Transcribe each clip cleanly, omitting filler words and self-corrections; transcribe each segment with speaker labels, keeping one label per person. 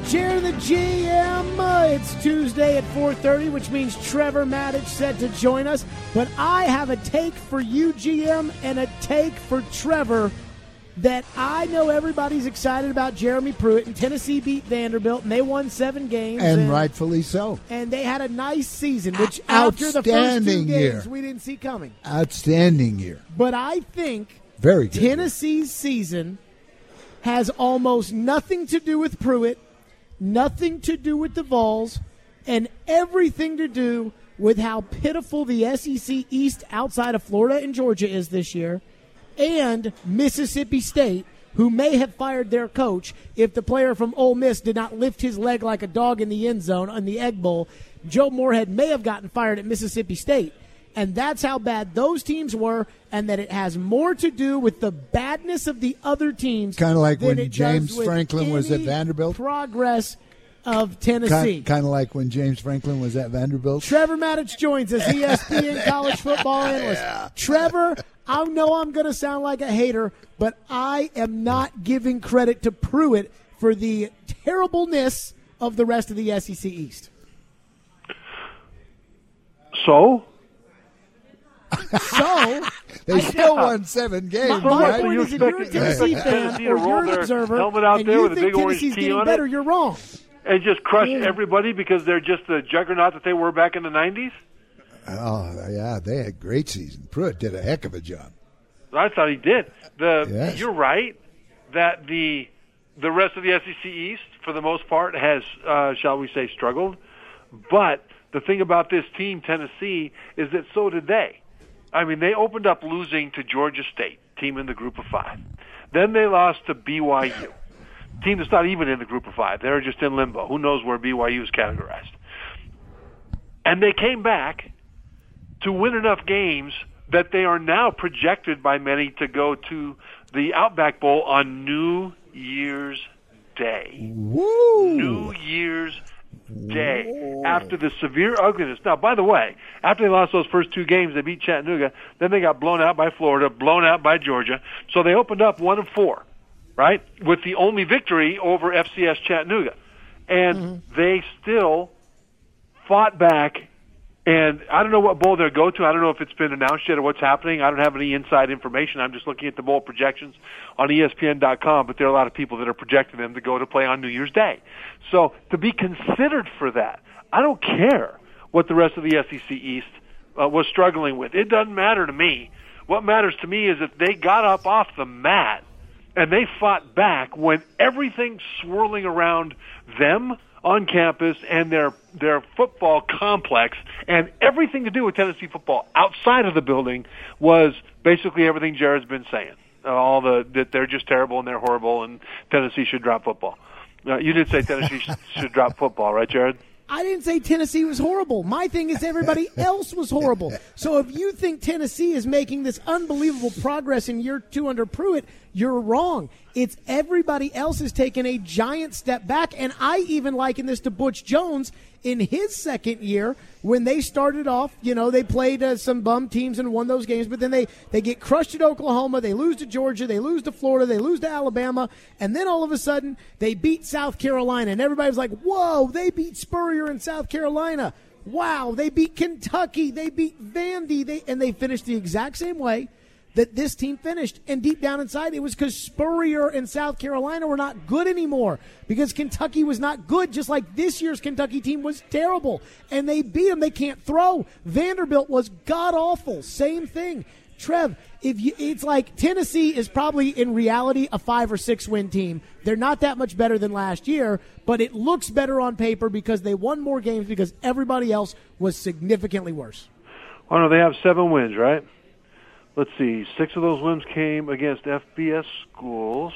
Speaker 1: Jared the GM. It's Tuesday at 4:30, which means Trevor Maddich set to join us. But I have a take for you, GM, and a take for Trevor that I know everybody's excited about. Jeremy Pruitt, and Tennessee beat Vanderbilt, and they won 7 games.
Speaker 2: And rightfully so.
Speaker 1: And they had a nice season, which after the first 2 games we didn't see coming.
Speaker 2: Outstanding year.
Speaker 1: But I think
Speaker 2: very good
Speaker 1: Tennessee's season has almost nothing to do with Pruitt, nothing to do with the Vols, and everything to do with how pitiful the SEC East outside of Florida and Georgia is this year, and Mississippi State, who may have fired their coach if the player from Ole Miss did not lift his leg like a dog in the end zone on the Egg Bowl. Joe Moorhead may have gotten fired at Mississippi State. And that's how bad those teams were, and that it has more to do with the badness of the other teams.
Speaker 2: Kind of like when James Franklin was at Vanderbilt.
Speaker 1: Progress of Tennessee.
Speaker 2: Kind of like when James Franklin was at Vanderbilt.
Speaker 1: Trevor Maddich joins us, ESPN college football analyst. Yeah. Trevor, I know I'm going to sound like a hater, but I am not giving credit to Pruitt for the terribleness of the rest of the SEC East.
Speaker 3: So
Speaker 2: they still won 7 games.
Speaker 1: My point is, if you're a Tennessee fan or you're an observer and you think Tennessee's getting better, you're wrong.
Speaker 3: And just crush everybody because they're just the juggernaut that they were back in the 90s?
Speaker 2: Oh, yeah, they had a great season. Pruitt did a heck of a job.
Speaker 3: I thought he did.
Speaker 2: Yes.
Speaker 3: You're right that the rest of the SEC East, for the most part, has, shall we say, struggled. But the thing about this team, Tennessee, is that so did they. I mean, they opened up losing to Georgia State, team in the group of 5. Then they lost to BYU, team that's not even in the group of 5. They're just in limbo. Who knows where BYU is categorized? And they came back to win enough games that they are now projected by many to go to the Outback Bowl on New Year's Day.
Speaker 2: Woo!
Speaker 3: New Year's Day after the severe ugliness. Now, by the way, after they lost those first 2 games, they beat Chattanooga. Then they got blown out by Florida, blown out by Georgia. So they opened up 1-4, right, with the only victory over FCS Chattanooga. And they still fought back. And I don't know what bowl they'll go to. I don't know if it's been announced yet or what's happening. I don't have any inside information. I'm just looking at the bowl projections on ESPN.com, but there are a lot of people that are projecting them to go to play on New Year's Day. So to be considered for that, I don't care what the rest of the SEC East was struggling with. It doesn't matter to me. What matters to me is that they got up off the mat and they fought back when everything swirling around them on campus and their football complex and everything to do with Tennessee football outside of the building was basically everything Jared's been saying. That they're just terrible and they're horrible and Tennessee should drop football. You did say Tennessee should drop football, right, Jared?
Speaker 1: I didn't say Tennessee was horrible. My thing is everybody else was horrible. So if you think Tennessee is making this unbelievable progress in year 2 under Pruitt, you're wrong. It's everybody else has taken a giant step back, and I even liken this to Butch Jones in his second year when they started off. You know, they played some bum teams and won those games, but then they get crushed at Oklahoma, they lose to Georgia, they lose to Florida, they lose to Alabama, and then all of a sudden they beat South Carolina, and everybody was like, whoa, they beat Spurrier in South Carolina. Wow, they beat Kentucky, they beat Vandy, and they finished the exact same way that this team finished. And deep down inside, it was because Spurrier and South Carolina were not good anymore, because Kentucky was not good, just like this year's Kentucky team was terrible. And they beat them. They can't throw. Vanderbilt was god-awful. Same thing. Trev, it's like Tennessee is probably in reality a 5 or 6 win team. They're not that much better than last year, but it looks better on paper because they won more games because everybody else was significantly worse.
Speaker 3: Oh, no, they have 7 wins, right? Let's see, 6 of those wins came against FBS schools,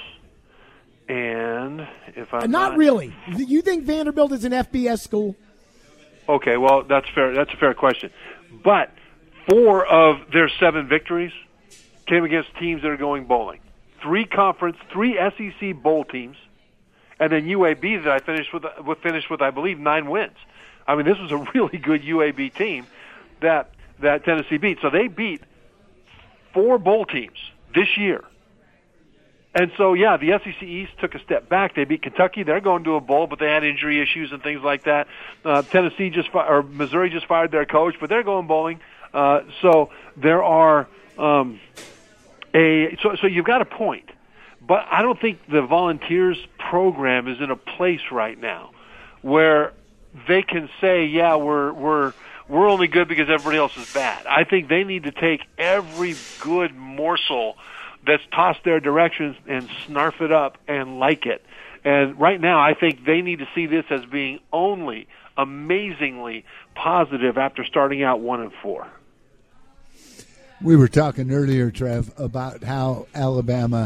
Speaker 3: and if I'm
Speaker 1: not really. You think Vanderbilt is an FBS school?
Speaker 3: Okay, well, that's fair. That's a fair question. But 4 of their 7 victories came against teams that are going bowling. 3 SEC bowl teams, and then UAB that I finished with I believe 9 wins. I mean, this was a really good UAB team that Tennessee beat. So they beat 4 bowl teams this year And so, yeah, the SEC East took a step back. They beat Kentucky. They're going to a bowl, but they had injury issues and things like that. Missouri just fired their coach, but they're going bowling. So there are so you've got a point, but I don't think the Volunteers program is in a place right now where they can say, yeah, we're only good because everybody else is bad. I think they need to take every good morsel that's tossed their directions and snarf it up and like it. And right now, I think they need to see this as being only amazingly positive after starting out 1-4.
Speaker 2: We were talking earlier, Trev, about how Alabama,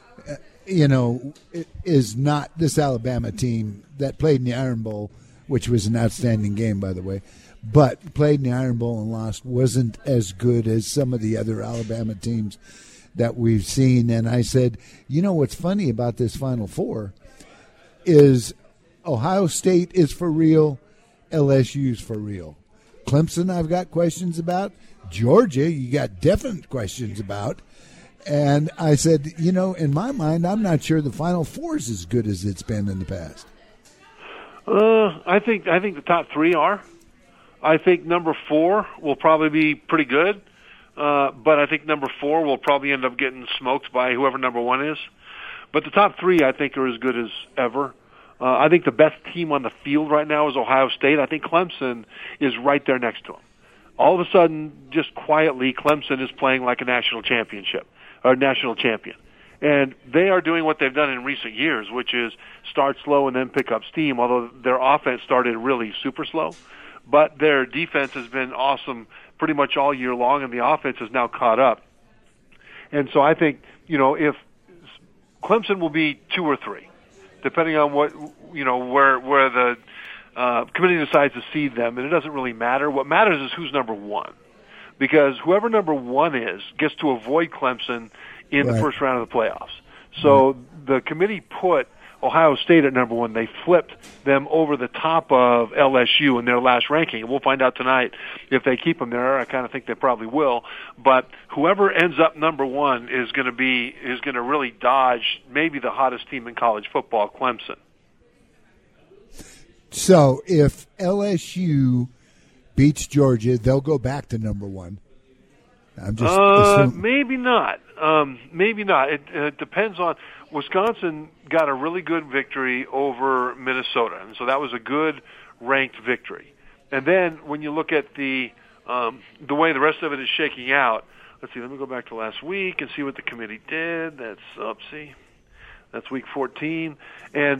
Speaker 2: is not this Alabama team that played in the Iron Bowl, which was an outstanding game, by the way, but played in the Iron Bowl and lost, wasn't as good as some of the other Alabama teams that we've seen. And I said, what's funny about this Final Four is Ohio State is for real, LSU's for real. Clemson I've got questions about. Georgia you got definite questions about. And I said, in my mind, I'm not sure the Final Four is as good as it's been in the past.
Speaker 3: I think the top three are. I think number 4 will probably be pretty good. But I think number 4 will probably end up getting smoked by whoever number 1 is. But the top 3, I think, are as good as ever. I think the best team on the field right now is Ohio State. I think Clemson is right there next to them. All of a sudden, just quietly, Clemson is playing like a national champion. And they are doing what they've done in recent years, which is start slow and then pick up steam, although their offense started really super slow. But their defense has been awesome pretty much all year long, and the offense is now caught up. And so I think, if Clemson will be 2 or 3, depending on what, where the committee decides to seed them, and it doesn't really matter. What matters is who's number 1, because whoever number 1 is gets to avoid Clemson in the first round of the playoffs. So the committee put Ohio State at number 1. They flipped them over the top of LSU in their last ranking. And we'll find out tonight if they keep them there. I kind of think they probably will. But whoever ends up number 1 is going to really dodge maybe the hottest team in college football, Clemson.
Speaker 2: So if LSU beats Georgia, they'll go back to number 1. I'm just assuming.
Speaker 3: Maybe not. Maybe not. It depends on. Wisconsin got a really good victory over Minnesota, and so that was a good ranked victory. And then when you look at the way the rest of it is shaking out, let's see. Let me go back to last week and see what the committee did. That's week 14, and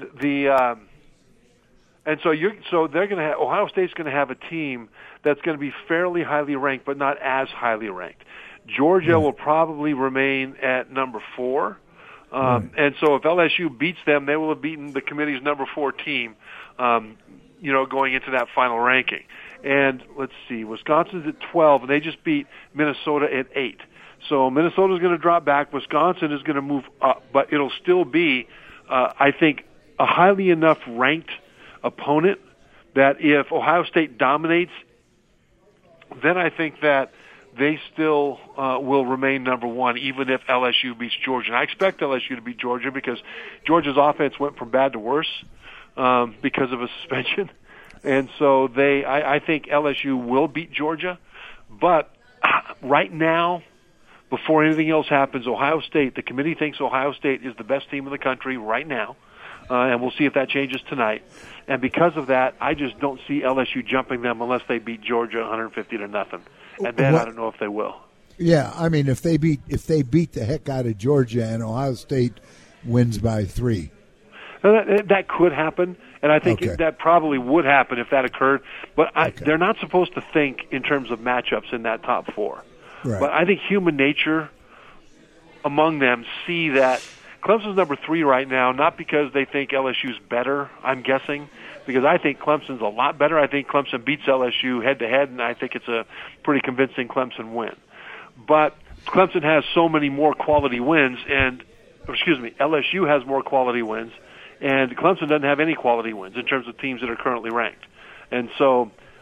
Speaker 3: so they're going to have Ohio State's going to have a team that's going to be fairly highly ranked, but not as highly ranked. Georgia will probably remain at number 4. And so if LSU beats them, they will have beaten the committee's number 4 team, going into that final ranking. And let's see, Wisconsin's at 12, and they just beat Minnesota at 8. So Minnesota's going to drop back. Wisconsin is going to move up, but it'll still be, I think, a highly enough ranked opponent that if Ohio State dominates, then I think that they still will remain number 1, even if LSU beats Georgia. And I expect LSU to beat Georgia because Georgia's offense went from bad to worse because of a suspension. And so I think LSU will beat Georgia. But right now, before anything else happens, the committee thinks Ohio State is the best team in the country right now. And we'll see if that changes tonight. And because of that, I just don't see LSU jumping them unless they beat Georgia 150-0. And then I don't know if they will.
Speaker 2: Yeah, I mean, if they beat the heck out of Georgia and Ohio State wins by 3.
Speaker 3: That could happen, and I think that probably would happen if that occurred. But they're not supposed to think in terms of matchups in that top 4. Right. But I think human nature among them see that Clemson's number 3 right now, not because they think LSU's better, I'm guessing, because I think Clemson's a lot better. I think Clemson beats LSU head-to-head, and I think it's a pretty convincing Clemson win. But Clemson has so many more quality wins, LSU has more quality wins, and Clemson doesn't have any quality wins in terms of teams that are currently ranked. And so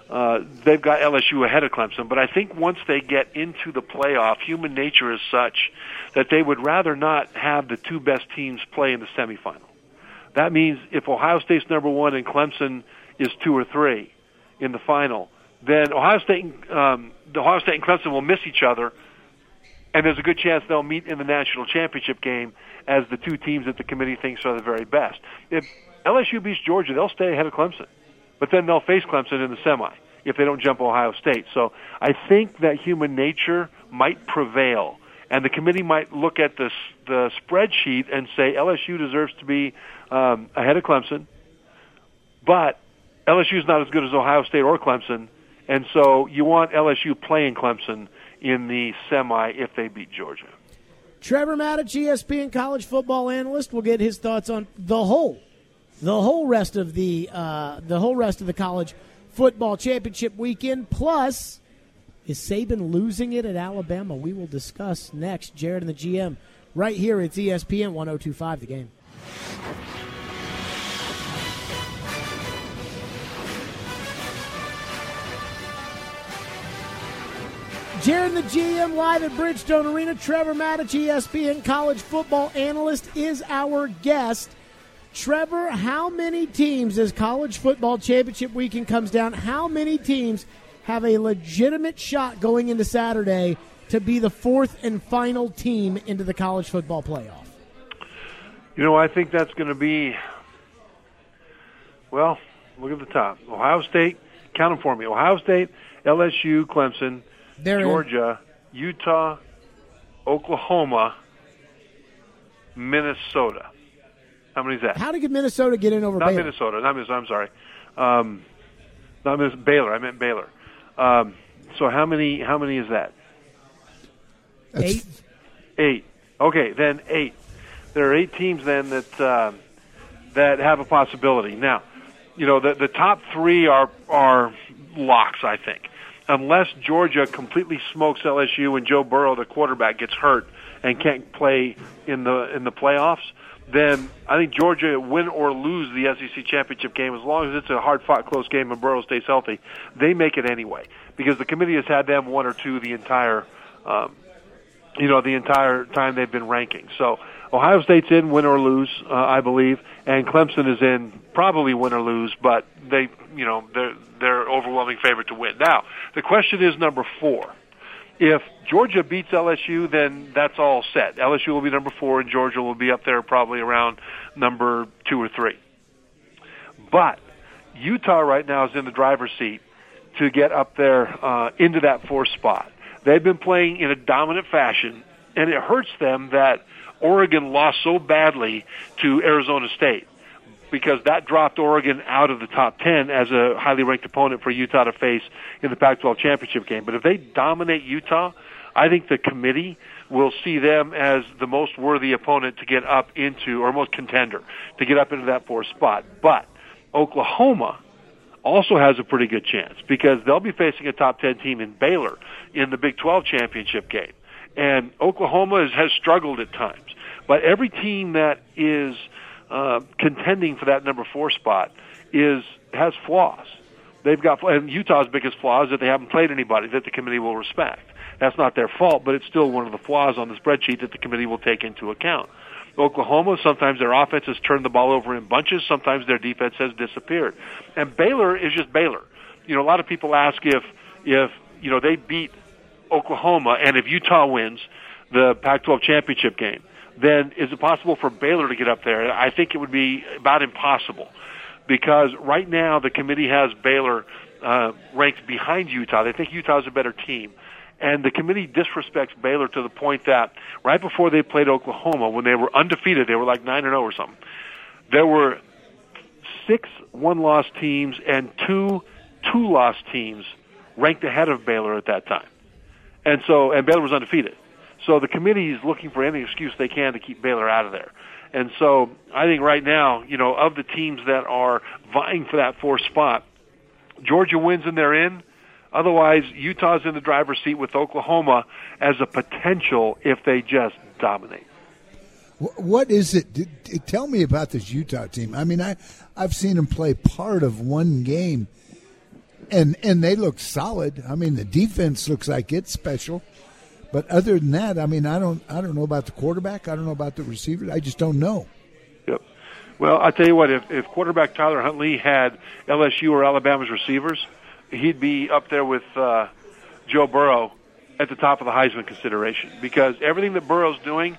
Speaker 3: they've got LSU ahead of Clemson. But I think once they get into the playoff, human nature is such that they would rather not have the two best teams play in the semifinal. That means if Ohio State's number one and Clemson is 2 or 3 in the final, then Ohio State and Clemson will miss each other, and there's a good chance they'll meet in the national championship game as the two teams that the committee thinks are the very best. If LSU beats Georgia, they'll stay ahead of Clemson, but then they'll face Clemson in the semi if they don't jump Ohio State. So I think that human nature might prevail, and the committee might look at the spreadsheet and say LSU deserves to be ahead of Clemson, but LSU is not as good as Ohio State or Clemson, and so you want LSU playing Clemson in the semi if they beat Georgia.
Speaker 1: Trevor Matich, ESPN college football analyst, will get his thoughts on the whole rest of the college football championship weekend. Plus, is Saban losing it at Alabama? We will discuss next. Jared and the GM right here. It's ESPN 102.5 The Game. Jared and the GM live at Bridgestone Arena. Trevor Matich, ESPN college football analyst, is our guest. Trevor, how many teams, as college football championship weekend comes down, how many teams have a legitimate shot going into Saturday to be the fourth and final team into the college football playoff?
Speaker 3: I think that's going to be, well, look at the top. Ohio State, count them for me. Ohio State, LSU, Clemson, Georgia, Utah, Oklahoma, Minnesota. How many is that?
Speaker 1: How did Minnesota get in over Baylor?
Speaker 3: I'm sorry. Not Minnesota, Baylor. I meant Baylor. So how many is that?
Speaker 1: 8.
Speaker 3: 8. Okay, then 8. There are 8 teams then that have a possibility. Now, the top 3 are locks, I think. Unless Georgia completely smokes LSU and Joe Burrow, the quarterback, gets hurt and can't play in the playoffs, then I think Georgia, win or lose the SEC championship game, as long as it's a hard-fought, close game and Burrow stays healthy, they make it anyway, because the committee has had them 1 or 2 the entire time they've been ranking. So Ohio State's in, win or lose, I believe, and Clemson is in, probably win or lose, but they're overwhelming favorite to win. Now, the question is number 4. If Georgia beats LSU, then that's all set. LSU will be number 4, and Georgia will be up there probably around number 2 or 3. But Utah right now is in the driver's seat to get up there into that 4th spot. They've been playing in a dominant fashion, and it hurts them that Oregon lost so badly to Arizona State, because that dropped Oregon out of the top 10 as a highly ranked opponent for Utah to face in the Pac-12 championship game. But if they dominate Utah, I think the committee will see them as the most worthy opponent to get up into, or most contender, to get up into that 4th spot. But Oklahoma also has a pretty good chance, because they'll be facing a top 10 team in Baylor in the Big 12 championship game. And Oklahoma has struggled at times. But every team that is contending for that number 4 spot has flaws. They've got, and Utah's biggest flaw is that they haven't played anybody that the committee will respect. That's not their fault, but it's still one of the flaws on the spreadsheet that the committee will take into account. Oklahoma, sometimes their offense has turned the ball over in bunches. Sometimes their defense has disappeared. And Baylor is just Baylor. A lot of people ask if they beat Oklahoma and if Utah wins the Pac-12 championship game, then is it possible for Baylor to get up there? I think it would be about impossible, because right now the committee has Baylor ranked behind Utah. They think Utah's a better team. And the committee disrespects Baylor to the point that right before they played Oklahoma, when they were undefeated, they were like 9-0 or something, there were 6 one-loss teams and 2 two-loss teams ranked ahead of Baylor at that time. And Baylor was undefeated. So the committee is looking for any excuse they can to keep Baylor out of there. And so I think right now, of the teams that are vying for that 4th spot, Georgia wins and they're in. Otherwise, Utah's in the driver's seat with Oklahoma as a potential if they just dominate.
Speaker 2: What is it? Tell me about this Utah team. I mean, I've seen them play part of one game. And they look solid. I mean, the defense looks like it's special. But other than that, I mean, I don't know about the quarterback. I don't know about the receiver. I just don't know.
Speaker 3: Yep. Well, I'll tell you what, if quarterback Tyler Huntley had LSU or Alabama's receivers, he'd be up there with Joe Burrow at the top of the Heisman consideration, because everything that Burrow's doing,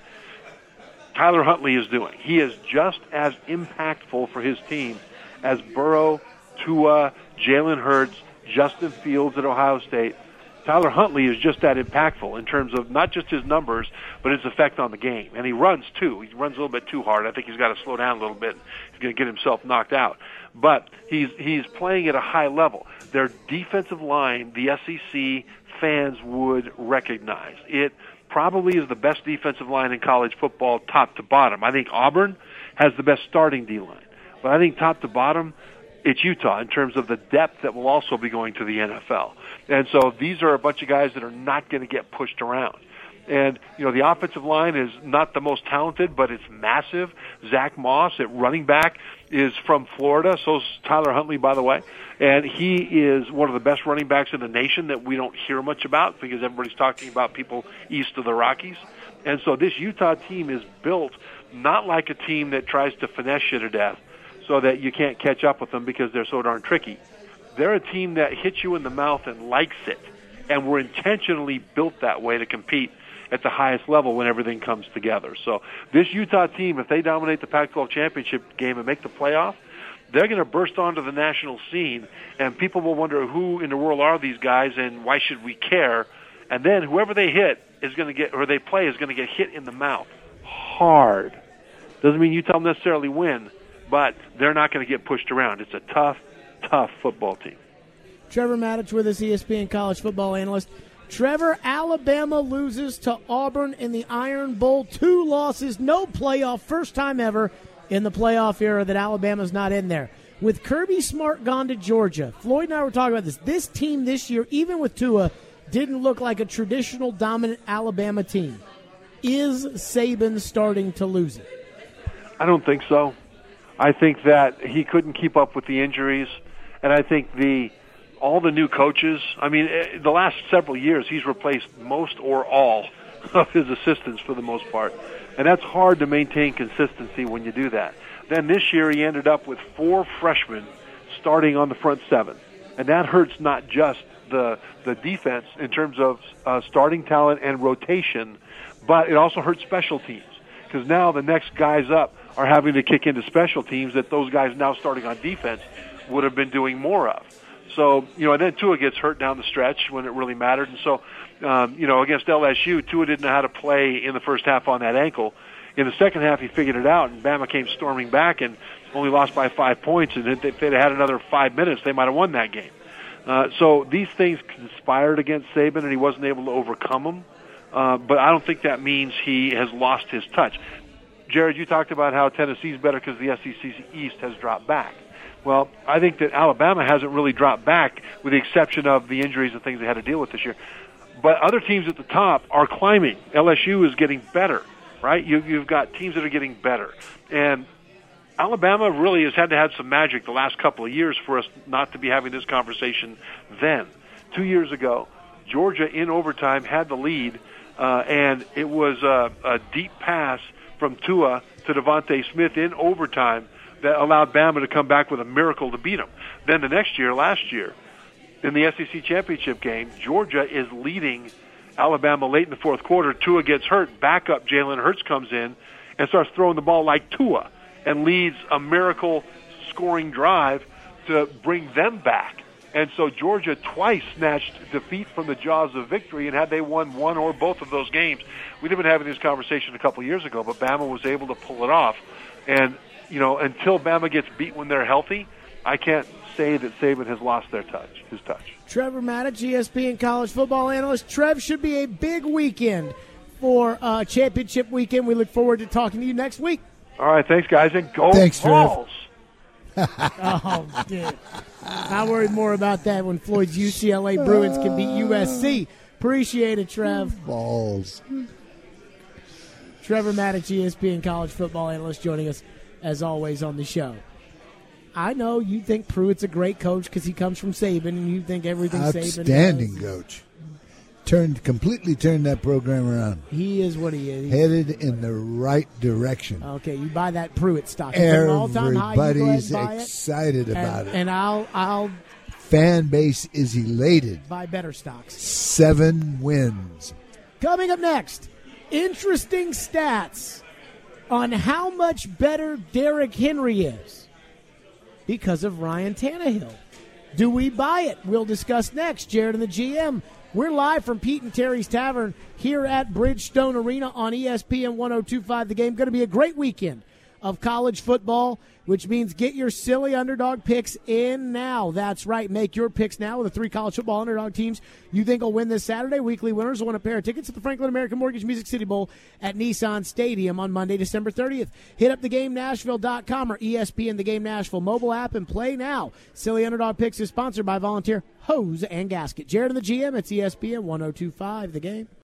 Speaker 3: Tyler Huntley is doing. He is just as impactful for his team as Burrow, Tua, Jalen Hurts, Justin Fields at Ohio State. Tyler Huntley is just that impactful in terms of not just his numbers, but his effect on the game. And he runs, too. He runs a little bit too hard. I think he's got to slow down a little bit. He's going to get himself knocked out. But he's playing at a high level. Their defensive line, the SEC fans would recognize. It probably is the best defensive line in college football top to bottom. I think Auburn has the best starting D-line. But I think top to bottom, it's Utah in terms of the depth that will also be going to the NFL. And so these are a bunch of guys that are not going to get pushed around. And, you know, the offensive line is not the most talented, but it's massive. Zach Moss at running back is from Florida. So is Tyler Huntley, by the way. And he is one of the best running backs in the nation that we don't hear much about because everybody's talking about people east of the Rockies. And so this Utah team is built not like a team that tries to finesse you to death so that you can't catch up with them because they're so darn tricky. They're a team that hits you in the mouth and likes it. And we're intentionally built that way to compete at the highest level when everything comes together. So this Utah team, if they dominate the Pac-12 championship game and make the playoff, they're going to burst onto the national scene, and people will wonder who in the world are these guys and why should we care? And then whoever they hit is going to get, or they play is going to get hit in the mouth hard. Doesn't mean Utah will necessarily win, but they're not going to get pushed around. It's a tough, tough football team.
Speaker 1: Trevor Matich with us, ESPN college football analyst. Trevor, Alabama loses to Auburn in the Iron Bowl. 2 losses, no playoff, first time ever in the playoff era that Alabama's not in there. With Kirby Smart gone to Georgia, Floyd and I were talking about this. This team this year, even with Tua, didn't look like a traditional dominant Alabama team. Is Saban starting to lose it?
Speaker 3: I don't think so. I think that he couldn't keep up with the injuries, and I think all the new coaches, I mean, the last several years, he's replaced most or all of his assistants for the most part. And that's hard to maintain consistency when you do that. Then this year he ended up with 4 freshmen starting on the front 7. And that hurts not just the defense in terms of starting talent and rotation, but it also hurts special teams. Because now the next guys up are having to kick into special teams that those guys now starting on defense would have been doing more of. So, you know, and then Tua gets hurt down the stretch when it really mattered. And so, you know, against LSU, Tua didn't know how to play in the first half on that ankle. In the second half, he figured it out, and Bama came storming back and only lost by 5 points. And if they'd had another 5 minutes, they might have won that game. So these things conspired against Saban, and he wasn't able to overcome them. But I don't think that means he has lost his touch. Jared, you talked about how Tennessee's better because the SEC East has dropped back. Well, I think that Alabama hasn't really dropped back with the exception of the injuries and things they had to deal with this year. But other teams at the top are climbing. LSU is getting better, right? You've got teams that are getting better. And Alabama really has had to have some magic the last couple of years for us not to be having this conversation then. 2 years ago, Georgia in overtime had the lead, and it was a deep pass from Tua to Devontae Smith in overtime that allowed Bama to come back with a miracle to beat them. Then the next year, last year, in the SEC championship game, Georgia is leading Alabama late in the fourth quarter. Tua gets hurt. Backup Jalen Hurts comes in and starts throwing the ball like Tua and leads a miracle scoring drive to bring them back. And so Georgia twice snatched defeat from the jaws of victory, and had they won one or both of those games, we'd have been having this conversation a couple of years ago, but Bama was able to pull it off. And you know, until Bama gets beat when they're healthy, I can't say that Saban has lost his touch.
Speaker 1: Trevor Matich, ESPN college football analyst. Trev, should be a big weekend for championship weekend. We look forward to talking to you next week.
Speaker 3: All right, thanks, guys, and go Vols.
Speaker 1: Oh, dude. I worry more about that when Floyd's UCLA Bruins can beat USC. Appreciate it, Trev.
Speaker 2: Balls.
Speaker 1: Trevor Matich, ESPN college football analyst, joining us as always on the show. I know you think Pruitt's a great coach because he comes from Saban, and you think everything Saban
Speaker 2: outstanding
Speaker 1: does.
Speaker 2: coach. Completely turned that program around.
Speaker 1: He is what he is.
Speaker 2: Headed in the right direction.
Speaker 1: Okay, you buy that Pruitt stock. It's at an all-time high. You go ahead and
Speaker 2: Everybody's
Speaker 1: buy it.
Speaker 2: excited about it.
Speaker 1: And I'll
Speaker 2: Fan base is elated.
Speaker 1: buy better stocks.
Speaker 2: 7 wins.
Speaker 1: Coming up next, interesting stats on how much better Derrick Henry is because of Ryan Tannehill. Do we buy it? We'll discuss next. Jared and the GM. We're live from Pete and Terry's Tavern here at Bridgestone Arena on ESPN 102.5 The Game. Going to be a great weekend of college football, which means get your silly underdog picks in now. That's right. Make your picks now with the 3 college football underdog teams you think will win this Saturday. Weekly winners will win a pair of tickets at the Franklin American Mortgage Music City Bowl at Nissan Stadium on Monday, December 30th. Hit up theGameNashville.com or ESPN The Game Nashville mobile app and play now. Silly Underdog Picks is sponsored by Volunteer Hose and Gasket. Jared and the GM, it's ESPN 102.5 The Game.